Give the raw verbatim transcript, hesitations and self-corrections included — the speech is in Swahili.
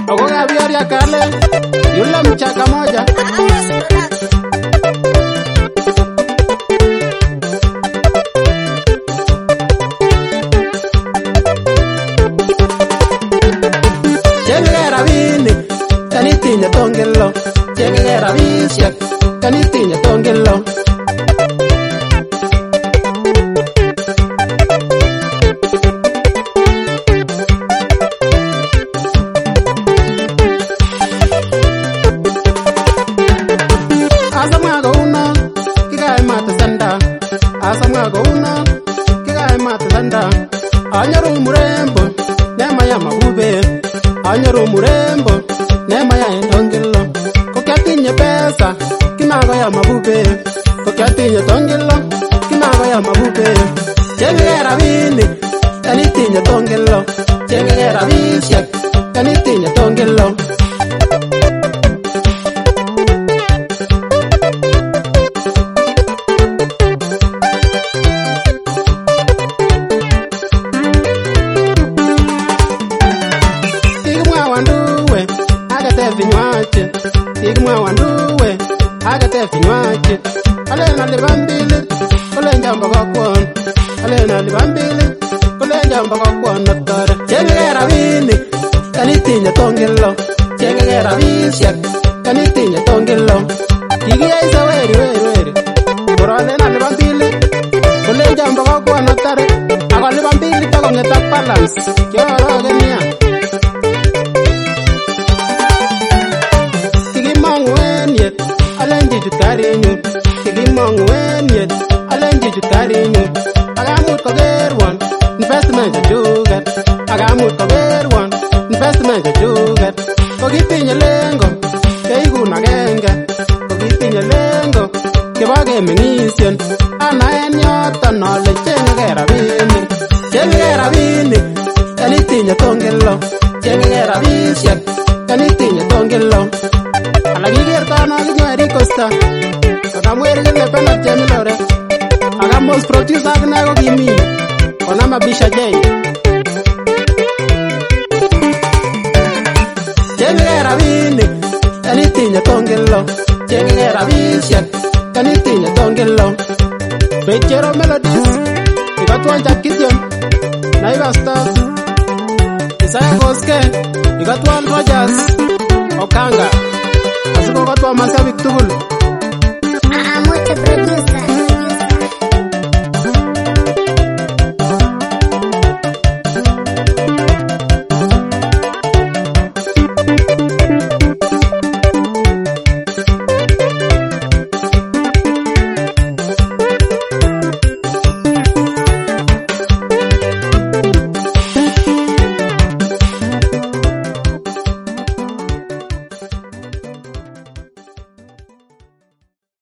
Ogoga biaria kale, yule mchaka moja. Chenge rabini, kanitinya tongelo. Chenge rabisyak, kanitinya tongelo. Asamwa ko uno, kikae mata sanda. Asamwa ko uno, kikae mata sanda. Anyoru murembo, nema ya mabube. Anyoru murembo, nema ya tongelo. Kokiatinye pesa, kimago ya mabube. Kokiatinye tongelo, kimago ya mabube. Chenge rabini, kanitinya tongelo. Chenge rabisyak, kanitinya tongelo. Vinywaji, igmwa wanduwe, agate vinywaji. Alena libambili, kule njamba kwa kwon. Alena libambili, kule njamba kwa kwon notore. Chenge rabini, kanitinya tongelo. Chenge rabisyak, kanitinya tongelo. Kigia isa weri weri weri. Kuro alena libambili, kule njamba kwa kwon notore. Ako libambili tako ngeta balance. Kioro genia. Alenji jutarinyu, kigimong wenyet. Alenji jutarinyu, agamut kogerwan, investment jugat. Agamut kogerwan, investment jugat. Kogitinye lengo, keigun agenge. Kogitinye lengo, kibage mengisyon. Anaen yoton ale chenge rabinik. Chenge rabinik, kanitinye tongelo. Chenge rabisyak, kanitinye tongelo. Alagigertano kinyweri Costa. Kokamweri kile penat chemilore. Agamos producer akine ko kimi. Konama Bisha J. Chenge rabinik, kanitinya tongelo. Chenge rabisyak, kanitinya tongelo. Bechero Melodies, ikatwan Jackson, Naiva Stars, Isaiah Koske, ikatwan Rogers, Okanga. Asiko katwa masabik tugul.